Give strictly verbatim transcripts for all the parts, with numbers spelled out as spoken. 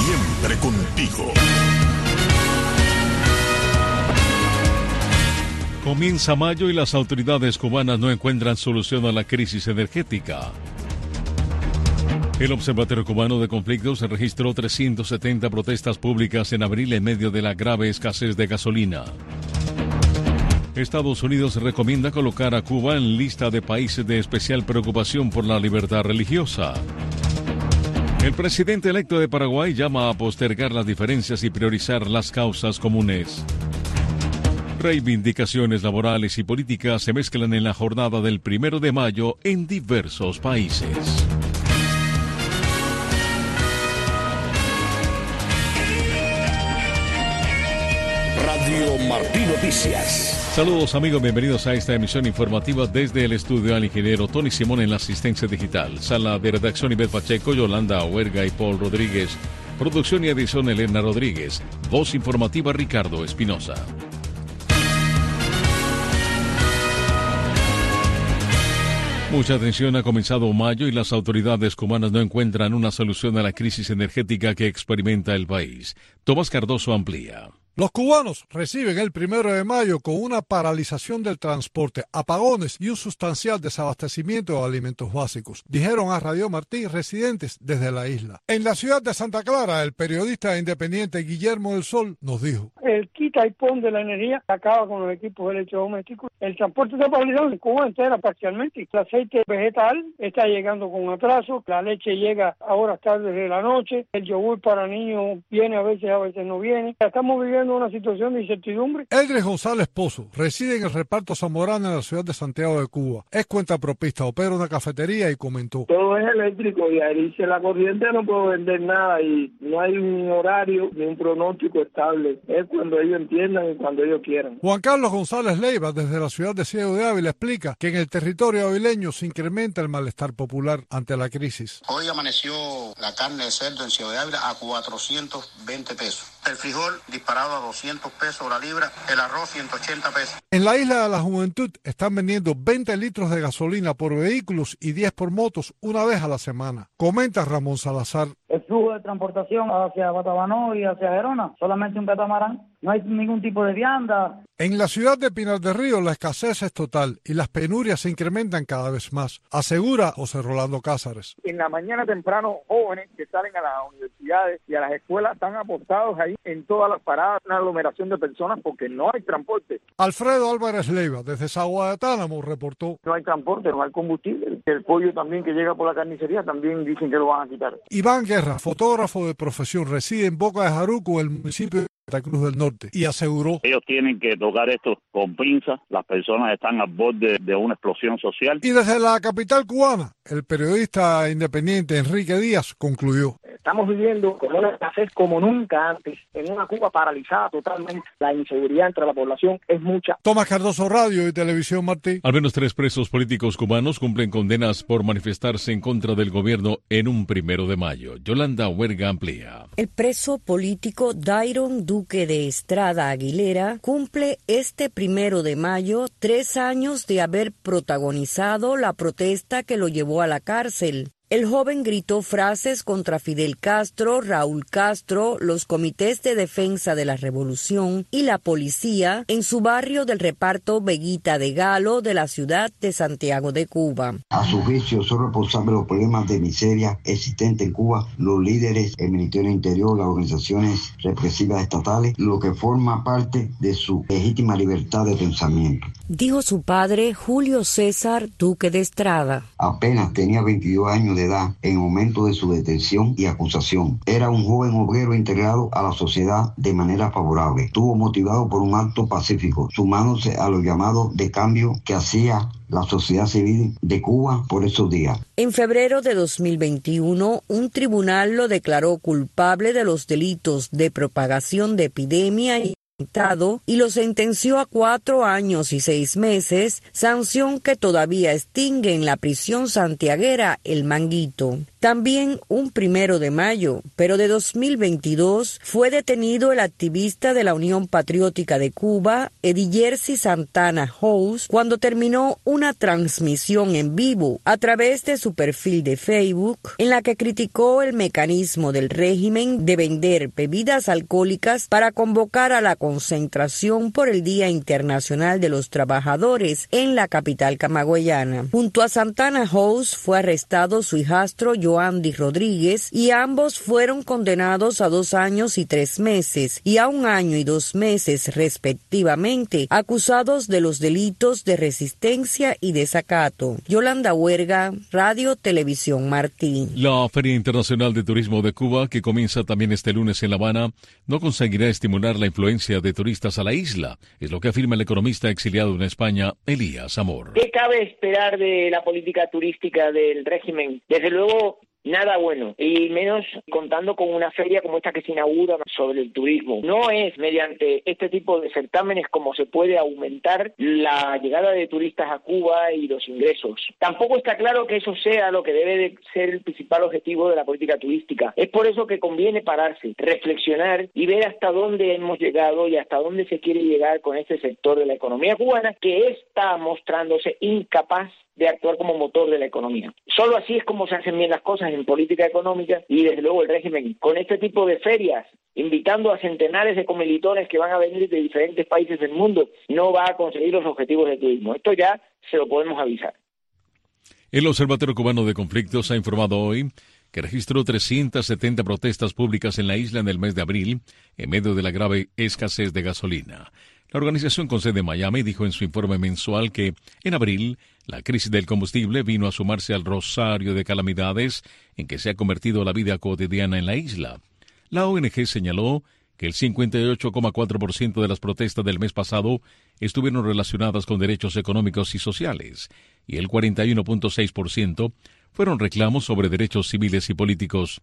Siempre contigo. Comienza mayo y las autoridades cubanas no encuentran solución a la crisis energética. El Observatorio Cubano de Conflictos registró trescientas setenta protestas públicas en abril en medio de la grave escasez de gasolina. Estados Unidos recomienda colocar a Cuba en lista de países de especial preocupación por la libertad religiosa. El presidente electo de Paraguay llama a postergar las diferencias y priorizar las causas comunes. Reivindicaciones laborales y políticas se mezclan en la jornada del primero de mayo en diversos países. Radio Martí Noticias. Saludos amigos, bienvenidos a esta emisión informativa desde el estudio al ingeniero Tony Simón en la asistencia digital. Sala de redacción Ivette Pacheco, Yolanda Huerga y Paul Rodríguez. Producción y edición Elena Rodríguez. Voz informativa Ricardo Espinosa. Mucha atención, ha comenzado mayo y las autoridades cubanas no encuentran una solución a la crisis energética que experimenta el país. Tomás Cardoso amplía. Los cubanos reciben el primero de mayo con una paralización del transporte, apagones y un sustancial desabastecimiento de alimentos básicos, dijeron a Radio Martí residentes desde la isla. En la ciudad de Santa Clara, el periodista independiente Guillermo del Sol nos dijo: el quita y pon de la energía acaba con los equipos electrodomésticos. El transporte está paralizado en Cuba entera parcialmente. El aceite vegetal está llegando con atraso, la leche llega a horas tardes de la noche, el yogur para niños viene a veces, a veces no viene. Estamos viviendo una situación de incertidumbre. Eldres González Pozo reside en el reparto Zamorano en la ciudad de Santiago de Cuba. Es cuentapropista, opera una cafetería y comentó: todo es eléctrico y ahí dice la corriente, no puedo vender nada y no hay un horario ni un pronóstico estable. Es cuando ellos entiendan y cuando ellos quieran. Juan Carlos González Leiva, desde la ciudad de Ciego de Ávila, explica que en el territorio avileño se incrementa el malestar popular ante la crisis. Hoy amaneció la carne de cerdo en Ciego de Ávila a cuatrocientos veinte pesos. El frijol disparado a doscientos pesos la libra, el arroz ciento ochenta pesos. En la Isla de la Juventud están vendiendo veinte litros de gasolina por vehículos y diez por motos una vez a la semana. Comenta Ramón Salazar. El flujo de transportación hacia Batabanó y hacia Gerona, solamente un catamarán, no hay ningún tipo de vianda. En la ciudad de Pinar del Río la escasez es total y las penurias se incrementan cada vez más, asegura José Rolando Cázares. En la mañana temprano, jóvenes que salen a las universidades y a las escuelas están apostados ahí en todas las paradas, una aglomeración de personas porque no hay transporte. Alfredo Álvarez Leiva, desde Sagua de Tálamo, reportó: no hay transporte, no hay combustible. El pollo también que llega por la carnicería también dicen que lo van a quitar. Iván Guerra, fotógrafo de profesión, reside en Boca de Jaruco, el municipio de Santa Cruz del Norte, y aseguró: ellos tienen que tocar esto con pinzas, las personas están al borde de una explosión social. Y desde la capital cubana, el periodista independiente Enrique Díaz concluyó: estamos viviendo con una escasez como nunca antes, en una Cuba paralizada totalmente. La inseguridad entre la población es mucha. Tomás Cardoso, Radio y Televisión Martí. Al menos tres presos políticos cubanos cumplen condenas por manifestarse en contra del gobierno en un primero de mayo. Yolanda Huerga amplía. El preso político Dairon Duque de Estrada Aguilera cumple este primero de mayo tres años de haber protagonizado la protesta que lo llevó a la cárcel. El joven gritó frases contra Fidel Castro, Raúl Castro, los comités de defensa de la revolución y la policía en su barrio del reparto Veguita de Galo de la ciudad de Santiago de Cuba. A su juicio son responsables de los problemas de miseria existentes en Cuba los líderes, el Ministerio del Interior, las organizaciones represivas estatales, lo que forma parte de su legítima libertad de pensamiento, dijo su padre Julio César Duque de Estrada. Apenas tenía veintidós años de edad en el momento de su detención y acusación. Era un joven obrero integrado a la sociedad de manera favorable. Estuvo motivado por un acto pacífico, sumándose a los llamados de cambio que hacía la sociedad civil de Cuba por esos días. En febrero de dos mil veintiuno, un tribunal lo declaró culpable de los delitos de propagación de epidemia y y lo sentenció a cuatro años y seis meses, sanción que todavía extingue en la prisión santiaguera El Manguito. También un primero de mayo, pero de dos mil veintidós, fue detenido el activista de la Unión Patriótica de Cuba, Edillersi Santana House, cuando terminó una transmisión en vivo a través de su perfil de Facebook, en la que criticó el mecanismo del régimen de vender bebidas alcohólicas para convocar a la concentración por el Día Internacional de los Trabajadores en la capital camagüeyana. Junto a Santana House fue arrestado su hijastro Joandy Rodríguez y ambos fueron condenados a dos años y tres meses y a un año y dos meses respectivamente, acusados de los delitos de resistencia y desacato. Yolanda Huerga, Radio Televisión Martí. La Feria Internacional de Turismo de Cuba, que comienza también este lunes en La Habana, no conseguirá estimular la influencia de turistas a la isla, es lo que afirma el economista exiliado en España, Elías Amor. ¿Qué cabe esperar de la política turística del régimen? Desde luego, nada bueno, y menos contando con una feria como esta que se inaugura sobre el turismo. No es mediante este tipo de certámenes como se puede aumentar la llegada de turistas a Cuba y los ingresos. Tampoco está claro que eso sea lo que debe de ser el principal objetivo de la política turística. Es por eso que conviene pararse, reflexionar y ver hasta dónde hemos llegado y hasta dónde se quiere llegar con este sector de la economía cubana que está mostrándose incapaz de actuar como motor de la economía. Solo así es como se hacen bien las cosas en política económica y desde luego el régimen con este tipo de ferias, invitando a centenares de comilitones que van a venir de diferentes países del mundo, no va a conseguir los objetivos del turismo. Esto ya se lo podemos avisar. El Observatorio Cubano de Conflictos ha informado hoy que registró trescientas setenta protestas públicas en la isla en el mes de abril, en medio de la grave escasez de gasolina. La organización con sede en Miami dijo en su informe mensual que, en abril, la crisis del combustible vino a sumarse al rosario de calamidades en que se ha convertido la vida cotidiana en la isla. La O N G señaló que el cincuenta y ocho coma cuatro por ciento de las protestas del mes pasado estuvieron relacionadas con derechos económicos y sociales, y el cuarenta y uno coma seis por ciento fueron reclamos sobre derechos civiles y políticos.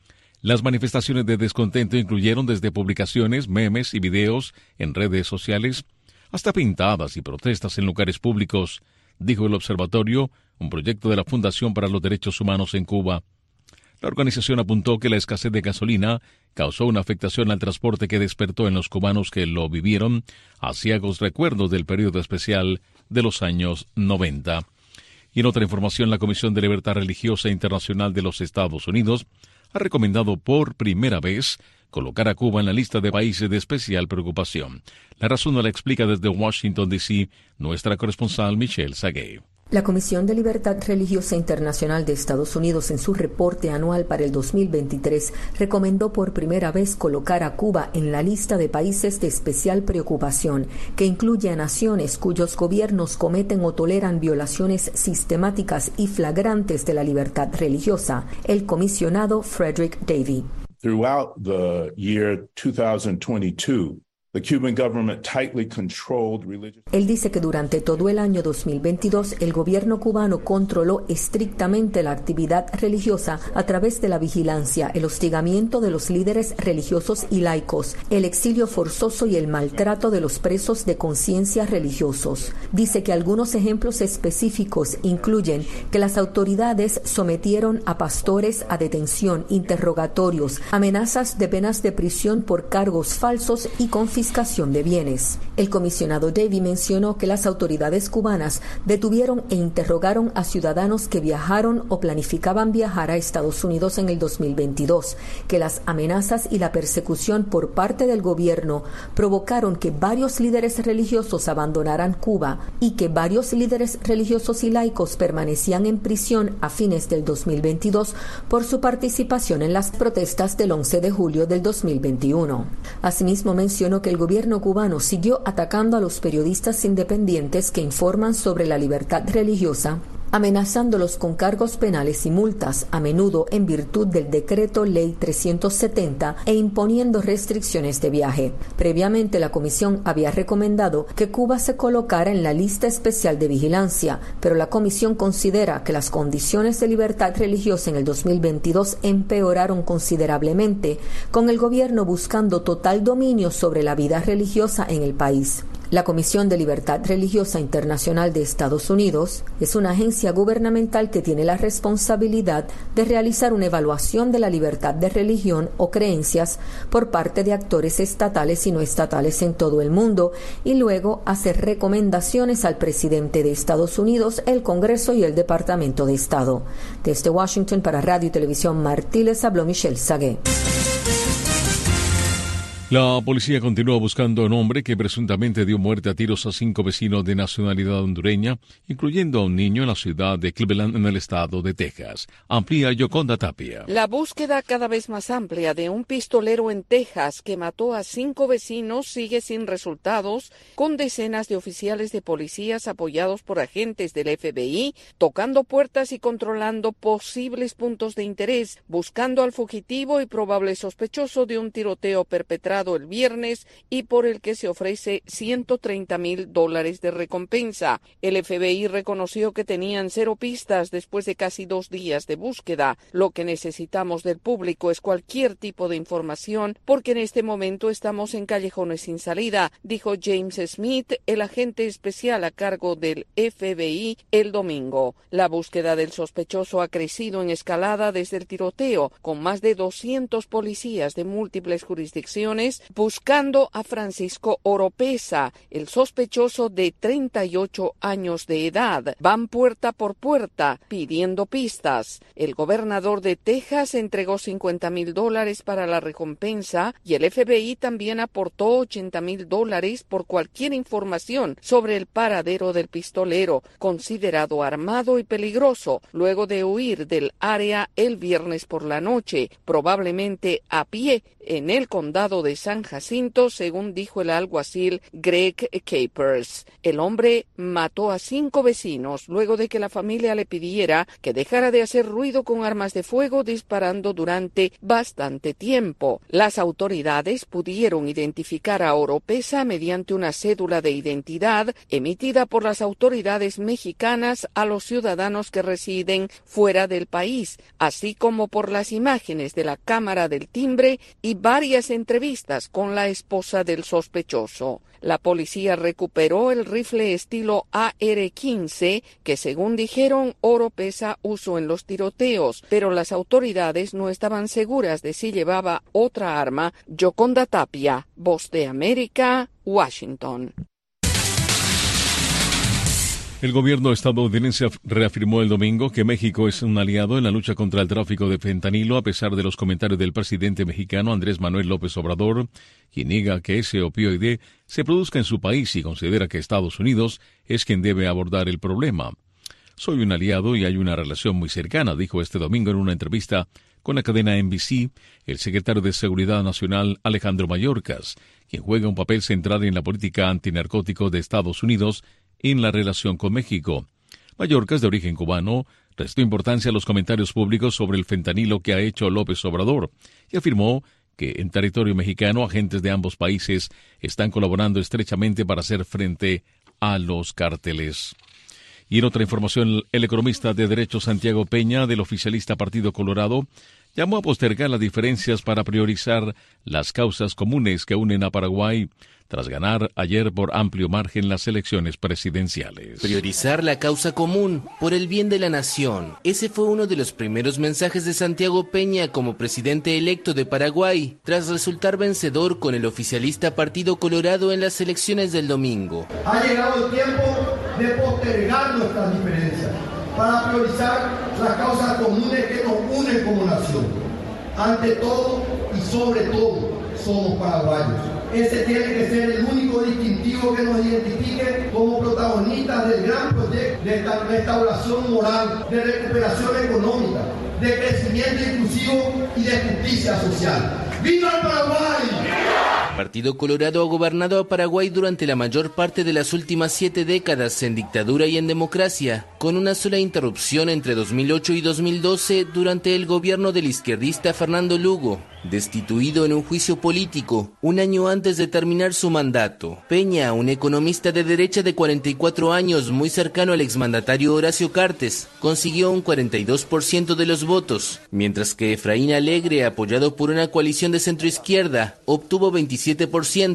Las manifestaciones de descontento incluyeron desde publicaciones, memes y videos en redes sociales, hasta pintadas y protestas en lugares públicos, dijo el observatorio, un proyecto de la Fundación para los Derechos Humanos en Cuba. La organización apuntó que la escasez de gasolina causó una afectación al transporte que despertó en los cubanos que lo vivieron aciagos recuerdos del periodo especial de los años noventa. Y en otra información, la Comisión de Libertad Religiosa Internacional de los Estados Unidos ha recomendado por primera vez colocar a Cuba en la lista de países de especial preocupación. La razón nos la explica desde Washington, D C, nuestra corresponsal Michelle Sagué. La Comisión de Libertad Religiosa Internacional de Estados Unidos en su reporte anual para el dos mil veintitrés recomendó por primera vez colocar a Cuba en la lista de países de especial preocupación, que incluye a naciones cuyos gobiernos cometen o toleran violaciones sistemáticas y flagrantes de la libertad religiosa. El comisionado Frederick Davy. Throughout the year two thousand twenty-two, the Cuban government tightly controlled religious... Él dice que durante todo el año dos mil veintidós el gobierno cubano controló estrictamente la actividad religiosa a través de la vigilancia, el hostigamiento de los líderes religiosos y laicos, el exilio forzoso y el maltrato de los presos de conciencia religiosos. Dice que algunos ejemplos específicos incluyen que las autoridades sometieron a pastores a detención, interrogatorios, amenazas de penas de prisión por cargos falsos y confiscación de bienes. El comisionado Davy mencionó que las autoridades cubanas detuvieron e interrogaron a ciudadanos que viajaron o planificaban viajar a Estados Unidos en el dos mil veintidós, que las amenazas y la persecución por parte del gobierno provocaron que varios líderes religiosos abandonaran Cuba y que varios líderes religiosos y laicos permanecían en prisión a fines del dos mil veintidós por su participación en las protestas del once de julio del dos mil veintiuno. Asimismo mencionó que el gobierno cubano siguió atacando a los periodistas independientes que informan sobre la libertad religiosa, amenazándolos con cargos penales y multas, a menudo en virtud del Decreto Ley trescientos setenta, e imponiendo restricciones de viaje. Previamente, la Comisión había recomendado que Cuba se colocara en la lista especial de vigilancia, pero la Comisión considera que las condiciones de libertad religiosa en el dos mil veintidós empeoraron considerablemente, con el gobierno buscando total dominio sobre la vida religiosa en el país. La Comisión de Libertad Religiosa Internacional de Estados Unidos es una agencia gubernamental que tiene la responsabilidad de realizar una evaluación de la libertad de religión o creencias por parte de actores estatales y no estatales en todo el mundo y luego hacer recomendaciones al presidente de Estados Unidos, el Congreso y el Departamento de Estado. Desde Washington para Radio y Televisión Martí les habló Michelle Sagué. La policía continúa buscando a un hombre que presuntamente dio muerte a tiros a cinco vecinos de nacionalidad hondureña, incluyendo a un niño en la ciudad de Cleveland, en el estado de Texas. Amplía Yoconda Tapia. La búsqueda cada vez más amplia de un pistolero en Texas que mató a cinco vecinos sigue sin resultados, con decenas de oficiales de policías apoyados por agentes del F B I, tocando puertas y controlando posibles puntos de interés, buscando al fugitivo y probable sospechoso de un tiroteo perpetrado el viernes y por el que se ofrece ciento treinta mil dólares de recompensa. El F B I reconoció que tenían cero pistas después de casi dos días de búsqueda. Lo que necesitamos del público es cualquier tipo de información porque en este momento estamos en callejones sin salida, dijo James Smith, el agente especial a cargo del F B I el domingo. La búsqueda del sospechoso ha crecido en escalada desde el tiroteo, con más de doscientos policías de múltiples jurisdicciones buscando a Francisco Oropesa, el sospechoso de treinta y ocho años de edad. Van puerta por puerta pidiendo pistas. El gobernador de Texas entregó cincuenta mil dólares para la recompensa y el F B I también aportó ochenta mil dólares por cualquier información sobre el paradero del pistolero, considerado armado y peligroso, luego de huir del área el viernes por la noche, probablemente a pie, en el condado de San Jacinto, según dijo el alguacil Greg Capers. El hombre mató a cinco vecinos luego de que la familia le pidiera que dejara de hacer ruido con armas de fuego disparando durante bastante tiempo. Las autoridades pudieron identificar a Oropesa mediante una cédula de identidad emitida por las autoridades mexicanas a los ciudadanos que residen fuera del país, así como por las imágenes de la cámara del timbre y varias entrevistas con la esposa del sospechoso. La policía recuperó el rifle estilo A R quince que, según dijeron, Oropesa usó en los tiroteos, pero las autoridades no estaban seguras de si llevaba otra arma. Yoconda Tapia, Voz de América, Washington. El gobierno estadounidense reafirmó el domingo que México es un aliado en la lucha contra el tráfico de fentanilo, a pesar de los comentarios del presidente mexicano Andrés Manuel López Obrador, quien niega que ese opioide se produzca en su país y considera que Estados Unidos es quien debe abordar el problema. Soy un aliado y hay una relación muy cercana, dijo este domingo en una entrevista con la cadena N B C el secretario de Seguridad Nacional Alejandro Mayorkas, quien juega un papel central en la política antinarcótico de Estados Unidos en la relación con México. Mayorkas, de origen cubano, restó importancia a los comentarios públicos sobre el fentanilo que ha hecho López Obrador y afirmó que en territorio mexicano agentes de ambos países están colaborando estrechamente para hacer frente a los cárteles. Y en otra información, el economista de derecho Santiago Peña, del oficialista Partido Colorado, llamó a postergar las diferencias para priorizar las causas comunes que unen a Paraguay, tras ganar ayer por amplio margen las elecciones presidenciales. Priorizar la causa común por el bien de la nación. Ese fue uno de los primeros mensajes de Santiago Peña como presidente electo de Paraguay, tras resultar vencedor con el oficialista Partido Colorado en las elecciones del domingo. Ha llegado el tiempo de postergar nuestras diferencias para priorizar las causas comunes que nos unen como nación. Ante todo y sobre todo, somos paraguayos. Ese tiene que ser el único distintivo que nos identifique como protagonistas del gran proyecto de restauración moral, de recuperación económica, de crecimiento inclusivo y de justicia social. ¡Viva el Paraguay! El Partido Colorado ha gobernado a Paraguay durante la mayor parte de las últimas siete décadas en dictadura y en democracia, con una sola interrupción entre dos mil ocho y dos mil doce durante el gobierno del izquierdista Fernando Lugo, destituido en un juicio político un año antes de terminar su mandato. Peña, un economista de derecha de cuarenta y cuatro años muy cercano al exmandatario Horacio Cartes, consiguió un cuarenta y dos por ciento de los votos, mientras que Efraín Alegre, apoyado por una coalición de centroizquierda, obtuvo veintisiete por ciento.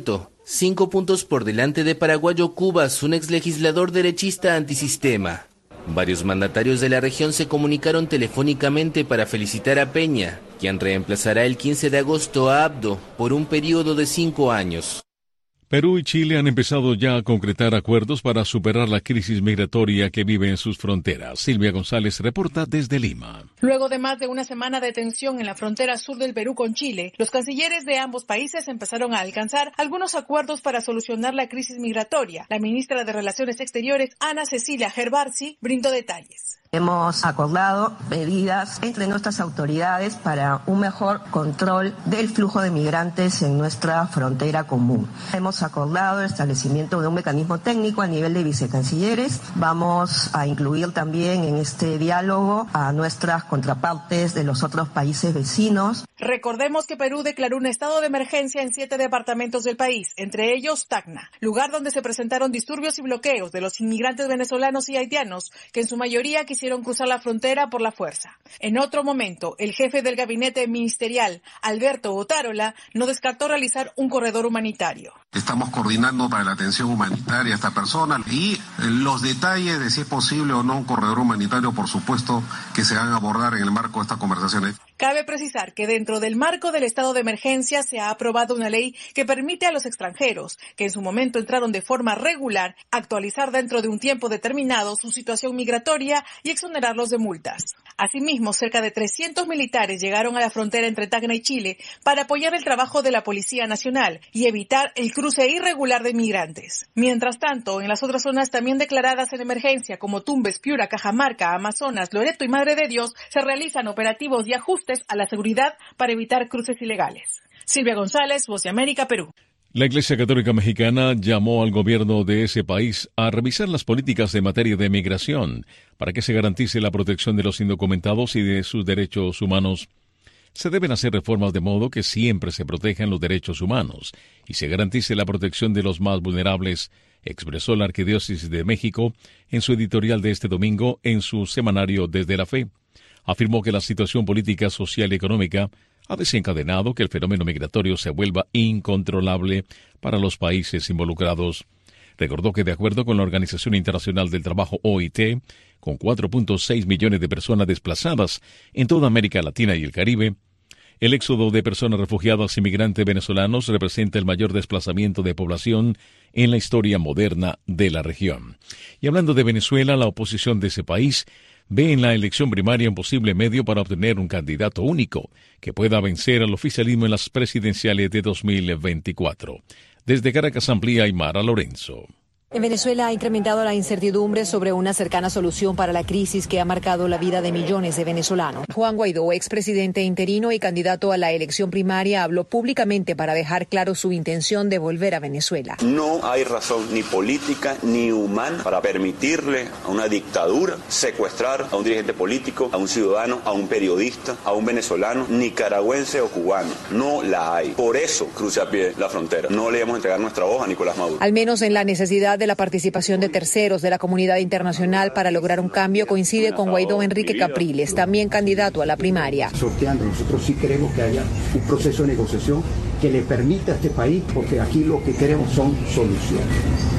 cinco puntos por delante de Paraguayo Cubas, un exlegislador derechista antisistema. Varios mandatarios de la región se comunicaron telefónicamente para felicitar a Peña, quien reemplazará el quince de agosto a Abdo por un periodo de cinco años. Perú y Chile han empezado ya a concretar acuerdos para superar la crisis migratoria que vive en sus fronteras. Silvia González reporta desde Lima. Luego de más de una semana de tensión en la frontera sur del Perú con Chile, los cancilleres de ambos países empezaron a alcanzar algunos acuerdos para solucionar la crisis migratoria. La ministra de Relaciones Exteriores, Ana Cecilia Gervarsi, brindó detalles. Hemos acordado medidas entre nuestras autoridades para un mejor control del flujo de migrantes en nuestra frontera común. Hemos acordado el establecimiento de un mecanismo técnico a nivel de vicecancilleres. Vamos a incluir también en este diálogo a nuestras contrapartes de los otros países vecinos. Recordemos que Perú declaró un estado de emergencia en siete departamentos del país, entre ellos Tacna, lugar donde se presentaron disturbios y bloqueos de los inmigrantes venezolanos y haitianos, que en su mayoría quisieron cruzar la frontera por la fuerza. En otro momento, el jefe del gabinete ministerial, Alberto Otárola, no descartó realizar un corredor humanitario. Estamos coordinando para la atención humanitaria a esta persona y los detalles de si es posible o no un corredor humanitario, por supuesto, que se van a abordar en el marco de estas conversaciones. Cabe precisar que dentro del marco del estado de emergencia se ha aprobado una ley que permite a los extranjeros, que en su momento entraron de forma regular, actualizar dentro de un tiempo determinado su situación migratoria y exonerarlos de multas. Asimismo, cerca de trescientos militares llegaron a la frontera entre Tacna y Chile para apoyar el trabajo de la Policía Nacional y evitar el cruce irregular de migrantes. Mientras tanto, en las otras zonas también declaradas en emergencia, como Tumbes, Piura, Cajamarca, Amazonas, Loreto y Madre de Dios, se realizan operativos y ajustes a la seguridad para evitar cruces ilegales. Silvia González, Voz de América, Perú. La Iglesia Católica Mexicana llamó al gobierno de ese país a revisar las políticas en materia de migración para que se garantice la protección de los indocumentados y de sus derechos humanos. Se deben hacer reformas de modo que siempre se protejan los derechos humanos y se garantice la protección de los más vulnerables, expresó la Arquidiócesis de México en su editorial de este domingo en su semanario Desde la Fe. Afirmó que la situación política, social y económica ha desencadenado que el fenómeno migratorio se vuelva incontrolable para los países involucrados. Recordó que de acuerdo con la Organización Internacional del Trabajo O I T, con cuatro punto seis millones de personas desplazadas en toda América Latina y el Caribe, el éxodo de personas refugiadas y migrantes venezolanos representa el mayor desplazamiento de población en la historia moderna de la región. Y hablando de Venezuela, la oposición de ese país ve en la elección primaria un posible medio para obtener un candidato único que pueda vencer al oficialismo en las presidenciales de dos mil veinticuatro. Desde Caracas amplía Aymara Lorenzo. En Venezuela ha incrementado la incertidumbre sobre una cercana solución para la crisis que ha marcado la vida de millones de venezolanos. Juan Guaidó, expresidente interino y candidato a la elección primaria, habló públicamente para dejar claro su intención de volver a Venezuela. No hay razón ni política ni humana para permitirle a una dictadura secuestrar a un dirigente político, a un ciudadano, a un periodista, a un venezolano, nicaragüense o cubano. No la hay. Por eso cruce a pie la frontera. No le vamos a entregar nuestra voz a Nicolás Maduro. Al menos en la necesidad de la participación de terceros de la comunidad internacional para lograr un cambio coincide con Guaidó Enrique Capriles, también candidato a la primaria. Sorteando, nosotros sí queremos que haya un proceso de negociación que le permita a este país, porque aquí lo que queremos son soluciones.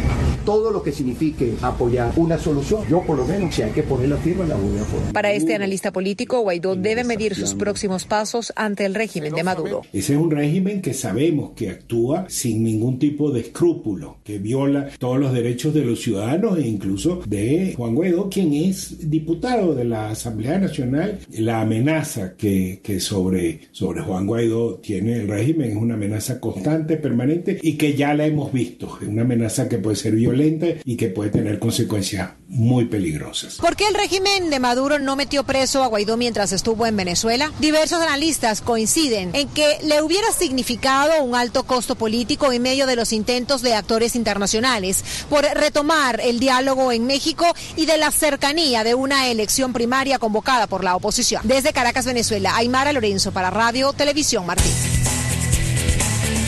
Todo lo que signifique apoyar una solución, yo por lo menos, si hay que poner la firma, la voy a poner. Para este analista político, Guaidó debe medir sus próximos pasos ante el régimen de Maduro. Ese es un régimen que sabemos que actúa sin ningún tipo de escrúpulo, que viola todos los derechos de los ciudadanos e incluso de Juan Guaidó, quien es diputado de la Asamblea Nacional. La amenaza que, que sobre, sobre Juan Guaidó tiene el régimen es una amenaza constante, permanente y que ya la hemos visto. Es una amenaza que puede ser violenta y que puede tener consecuencias muy peligrosas. ¿Por qué el régimen de Maduro no metió preso a Guaidó mientras estuvo en Venezuela? Diversos analistas coinciden en que le hubiera significado un alto costo político en medio de los intentos de actores internacionales por retomar el diálogo en México y de la cercanía de una elección primaria convocada por la oposición. Desde Caracas, Venezuela, Aymara Lorenzo para Radio Televisión Martín.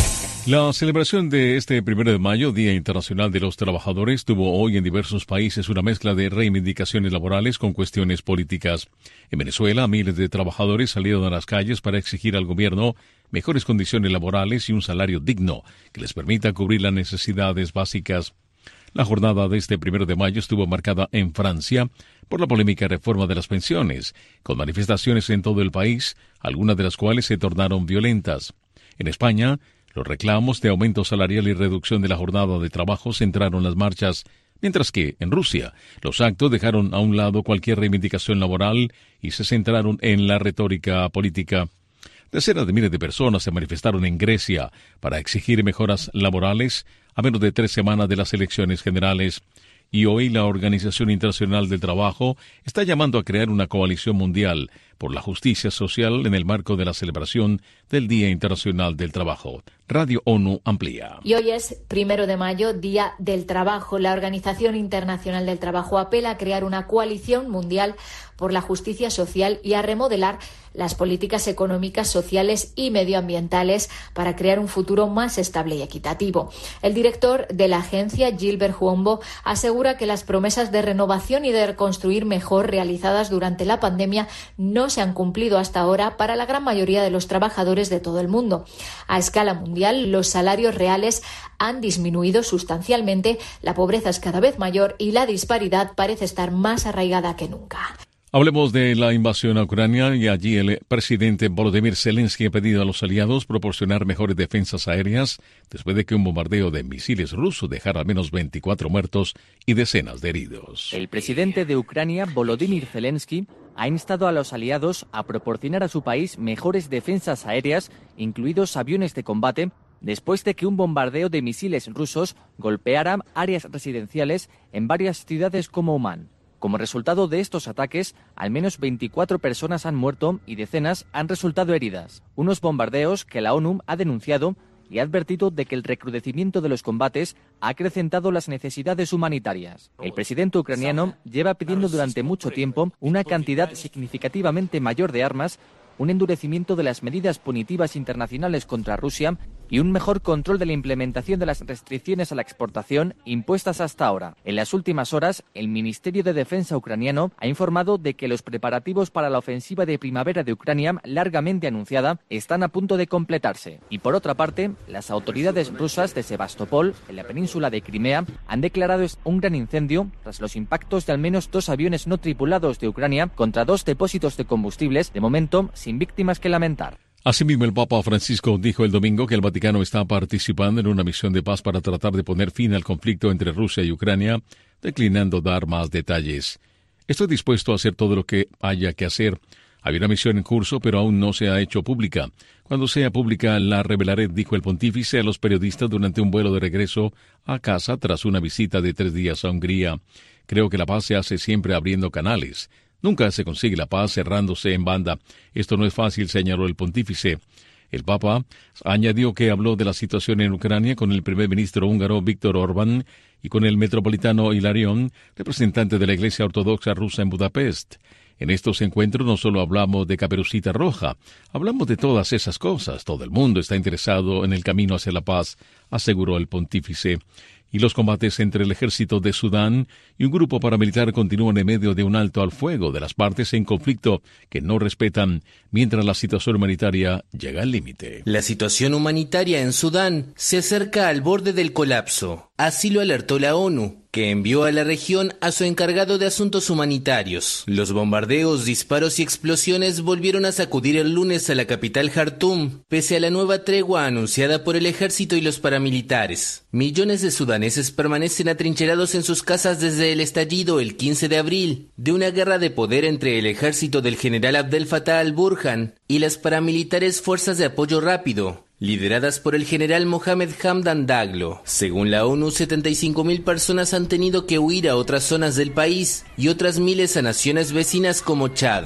La celebración de este primero de mayo, Día Internacional de los Trabajadores, tuvo hoy en diversos países una mezcla de reivindicaciones laborales con cuestiones políticas. En Venezuela, miles de trabajadores salieron a las calles para exigir al gobierno mejores condiciones laborales y un salario digno que les permita cubrir las necesidades básicas. La jornada de este primero de mayo estuvo marcada en Francia por la polémica reforma de las pensiones, con manifestaciones en todo el país, algunas de las cuales se tornaron violentas. En España, los reclamos de aumento salarial y reducción de la jornada de trabajo centraron las marchas, mientras que, en Rusia, los actos dejaron a un lado cualquier reivindicación laboral y se centraron en la retórica política. Decenas de miles de personas se manifestaron en Grecia para exigir mejoras laborales a menos de tres semanas de las elecciones generales. Y hoy la Organización Internacional del Trabajo está llamando a crear una coalición mundial por la justicia social en el marco de la celebración del Día Internacional del Trabajo. Radio ONU amplía. Y hoy es primero de mayo, Día del Trabajo. La Organización Internacional del Trabajo apela a crear una coalición mundial por la justicia social y a remodelar las políticas económicas, sociales y medioambientales para crear un futuro más estable y equitativo. El director de la agencia, Gilbert Huombo, asegura que las promesas de renovación y de reconstruir mejor realizadas durante la pandemia no se han cumplido hasta ahora para la gran mayoría de los trabajadores de todo el mundo. A escala mundial, los salarios reales han disminuido sustancialmente, la pobreza es cada vez mayor y la disparidad parece estar más arraigada que nunca. Hablemos de la invasión a Ucrania y allí el presidente Volodymyr Zelensky ha pedido a los aliados proporcionar mejores defensas aéreas después de que un bombardeo de misiles rusos dejara al menos veinticuatro muertos y decenas de heridos. El presidente de Ucrania, Volodymyr Zelensky, ha instado a los aliados a proporcionar a su país mejores defensas aéreas, incluidos aviones de combate, después de que un bombardeo de misiles rusos golpeara áreas residenciales en varias ciudades como Uman. Como resultado de estos ataques, al menos veinticuatro personas han muerto y decenas han resultado heridas. Unos bombardeos que la ONU ha denunciado y ha advertido de que el recrudecimiento de los combates ha acrecentado las necesidades humanitarias. El presidente ucraniano lleva pidiendo durante mucho tiempo una cantidad significativamente mayor de armas, un endurecimiento de las medidas punitivas internacionales contra Rusia y un mejor control de la implementación de las restricciones a la exportación impuestas hasta ahora. En las últimas horas, el Ministerio de Defensa ucraniano ha informado de que los preparativos para la ofensiva de primavera de Ucrania, largamente anunciada, están a punto de completarse. Y por otra parte, las autoridades rusas de Sebastopol, en la península de Crimea, han declarado un gran incendio tras los impactos de al menos dos aviones no tripulados de Ucrania contra dos depósitos de combustibles, de momento sin víctimas que lamentar. Asimismo, el Papa Francisco dijo el domingo que el Vaticano está participando en una misión de paz para tratar de poner fin al conflicto entre Rusia y Ucrania, declinando dar más detalles. Estoy dispuesto a hacer todo lo que haya que hacer. Había una misión en curso, pero aún no se ha hecho pública. Cuando sea pública, la revelaré, dijo el pontífice a los periodistas durante un vuelo de regreso a casa tras una visita de tres días a Hungría. Creo que la paz se hace siempre abriendo canales. Nunca se consigue la paz cerrándose en banda. Esto no es fácil, señaló el pontífice. El Papa añadió que habló de la situación en Ucrania con el primer ministro húngaro Viktor Orbán y con el metropolitano Hilarión, representante de la Iglesia Ortodoxa rusa en Budapest. En estos encuentros no solo hablamos de Caperucita Roja, hablamos de todas esas cosas. Todo el mundo está interesado en el camino hacia la paz, aseguró el pontífice. Y los combates entre el ejército de Sudán y un grupo paramilitar continúan en medio de un alto al fuego de las partes en conflicto que no respetan, mientras la situación humanitaria llega al límite. La situación humanitaria en Sudán se acerca al borde del colapso. Así lo alertó la ONU, que envió a la región a su encargado de asuntos humanitarios. Los bombardeos, disparos y explosiones volvieron a sacudir el lunes a la capital Jartum, pese a la nueva tregua anunciada por el ejército y los paramilitares. Millones de sudaneses permanecen atrincherados en sus casas desde el estallido el quince de abril de una guerra de poder entre el ejército del general Abdel Fattah al-Burhan y las paramilitares fuerzas de apoyo rápido, lideradas por el general Mohamed Hamdan Daglo. Según la ONU, setenta y cinco mil personas han tenido que huir a otras zonas del país y otras miles a naciones vecinas como Chad.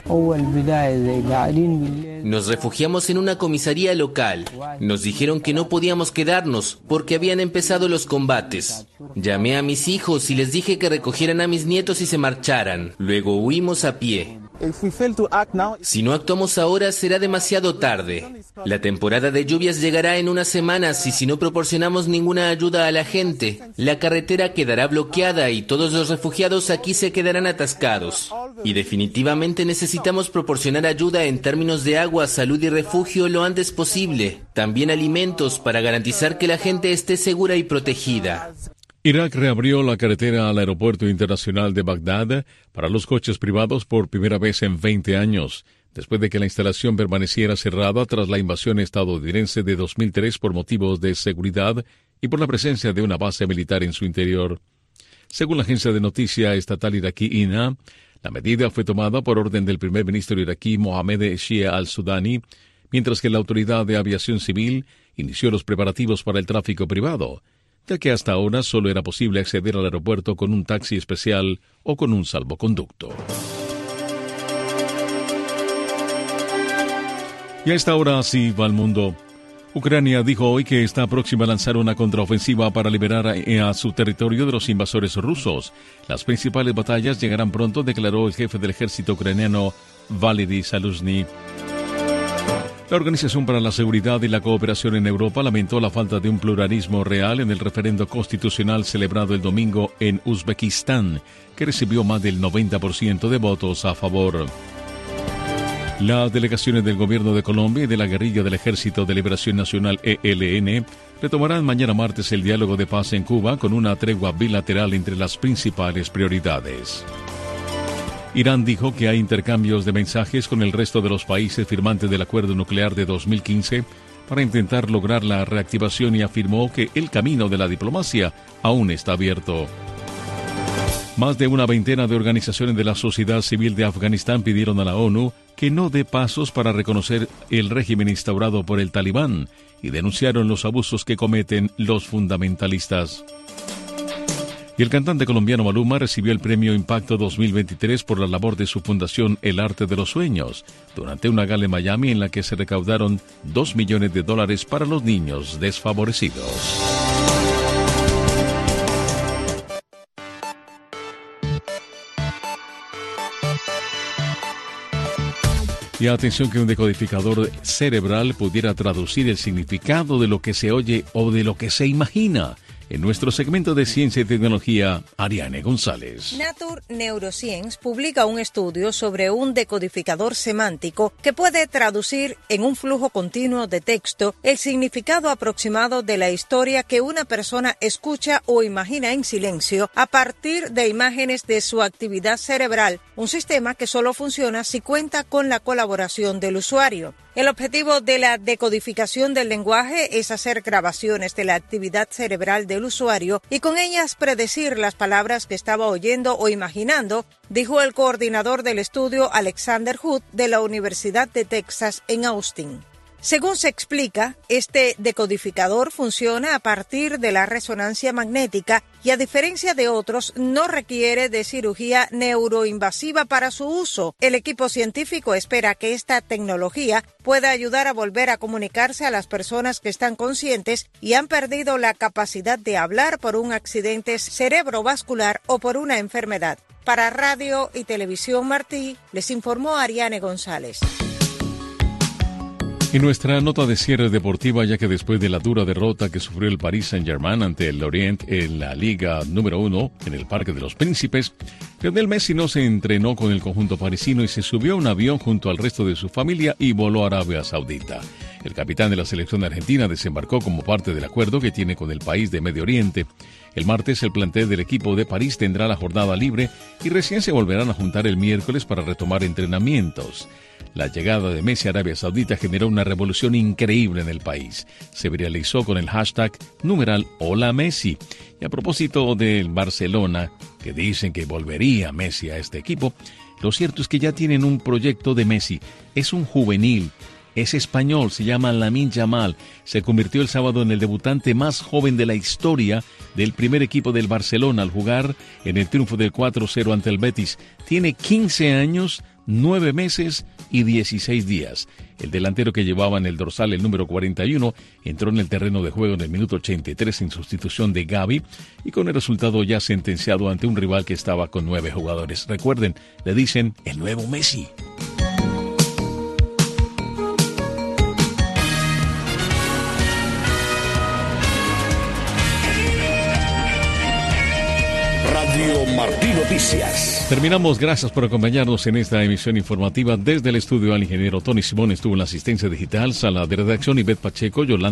Nos refugiamos en una comisaría local. Nos dijeron que no podíamos quedarnos porque habían empezado los combates. Llamé a mis hijos y les dije que recogieran a mis nietos y se marcharan. Luego huimos a pie. Si no actuamos ahora será demasiado tarde. La temporada de lluvias llegará en unas semanas y si no proporcionamos ninguna ayuda a la gente, la carretera quedará bloqueada y todos los refugiados aquí se quedarán atascados. Y definitivamente necesitamos proporcionar ayuda en términos de agua, salud y refugio lo antes posible. También alimentos para garantizar que la gente esté segura y protegida. Irak reabrió la carretera al aeropuerto internacional de Bagdad para los coches privados por primera vez en veinte años, después de que la instalación permaneciera cerrada tras la invasión estadounidense de dos mil tres por motivos de seguridad y por la presencia de una base militar en su interior. Según la agencia de noticia estatal iraquí I N A, la medida fue tomada por orden del primer ministro iraquí Mohamed Shia al-Sudani, mientras que la Autoridad de Aviación Civil inició los preparativos para el tráfico privado, ya que hasta ahora solo era posible acceder al aeropuerto con un taxi especial o con un salvoconducto. Y a esta hora sí va el mundo. Ucrania dijo hoy que está próxima a lanzar una contraofensiva para liberar a, a su territorio de los invasores rusos. Las principales batallas llegarán pronto, declaró el jefe del ejército ucraniano, Valery Zaluzhny. La Organización para la Seguridad y la Cooperación en Europa lamentó la falta de un pluralismo real en el referendo constitucional celebrado el domingo en Uzbekistán, que recibió más del noventa por ciento de votos a favor. Las delegaciones del Gobierno de Colombia y de la guerrilla del Ejército de Liberación Nacional E L N retomarán mañana martes el diálogo de paz en Cuba con una tregua bilateral entre las principales prioridades. Irán dijo que hay intercambios de mensajes con el resto de los países firmantes del acuerdo nuclear de dos mil quince para intentar lograr la reactivación y afirmó que el camino de la diplomacia aún está abierto. Más de una veintena de organizaciones de la sociedad civil de Afganistán pidieron a la ONU que no dé pasos para reconocer el régimen instaurado por el Talibán y denunciaron los abusos que cometen los fundamentalistas. Y el cantante colombiano Maluma recibió el premio Impacto dos mil veintitrés por la labor de su fundación El Arte de los Sueños, durante una gala en Miami en la que se recaudaron dos millones de dólares para los niños desfavorecidos. Y atención que un decodificador cerebral pudiera traducir el significado de lo que se oye o de lo que se imagina. En nuestro segmento de Ciencia y Tecnología, Ariane González. Nature Neuroscience publica un estudio sobre un decodificador semántico que puede traducir en un flujo continuo de texto el significado aproximado de la historia que una persona escucha o imagina en silencio a partir de imágenes de su actividad cerebral, un sistema que solo funciona si cuenta con la colaboración del usuario. El objetivo de la decodificación del lenguaje es hacer grabaciones de la actividad cerebral del usuario y con ellas predecir las palabras que estaba oyendo o imaginando, dijo el coordinador del estudio Alexander Hood de la Universidad de Texas en Austin. Según se explica, este decodificador funciona a partir de la resonancia magnética y, a diferencia de otros, no requiere de cirugía neuroinvasiva para su uso. El equipo científico espera que esta tecnología pueda ayudar a volver a comunicarse a las personas que están conscientes y han perdido la capacidad de hablar por un accidente cerebrovascular o por una enfermedad. Para Radio y Televisión Martí, les informó Ariane González. Y nuestra nota de cierre deportiva, ya que después de la dura derrota que sufrió el Paris Saint-Germain ante el Lorient en la Liga número uno en el Parque de los Príncipes, Lionel Messi no se entrenó con el conjunto parisino y se subió a un avión junto al resto de su familia y voló a Arabia Saudita. El capitán de la selección argentina desembarcó como parte del acuerdo que tiene con el país de Medio Oriente. El martes el plantel del equipo de París tendrá la jornada libre y recién se volverán a juntar el miércoles para retomar entrenamientos. La llegada de Messi a Arabia Saudita generó una revolución increíble en el país. Se viralizó con el hashtag numeral Hola Messi. Y a propósito del Barcelona, que dicen que volvería Messi a este equipo, lo cierto es que ya tienen un proyecto de Messi. Es un juvenil. Es español, se llama Lamine Yamal. Se convirtió el sábado en el debutante más joven de la historia del primer equipo del Barcelona al jugar en el triunfo del cuatro cero ante el Betis. Tiene quince años, nueve meses y dieciséis días. El delantero que llevaba en el dorsal el número cuarenta y uno entró en el terreno de juego en el minuto ochenta y tres en sustitución de Gavi y con el resultado ya sentenciado ante un rival que estaba con nueve jugadores. Recuerden, le dicen el nuevo Messi. Radio Martí Noticias. Terminamos, gracias por acompañarnos en esta emisión informativa. Desde el estudio al ingeniero Tony Simón, estuvo en la asistencia digital, sala de redacción Ivette Pacheco, Yolanda